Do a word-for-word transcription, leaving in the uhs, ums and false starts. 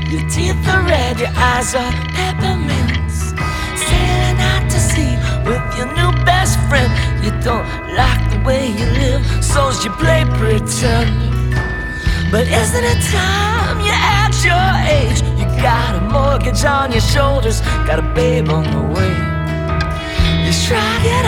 Your teeth are red, your eyes are peppermints. Sailing out to sea with your new best friend. You don't like the way you live, so's you play pretend. But isn't it time you at your age? You got a mortgage on your shoulders, got a babe on the way. You shrug it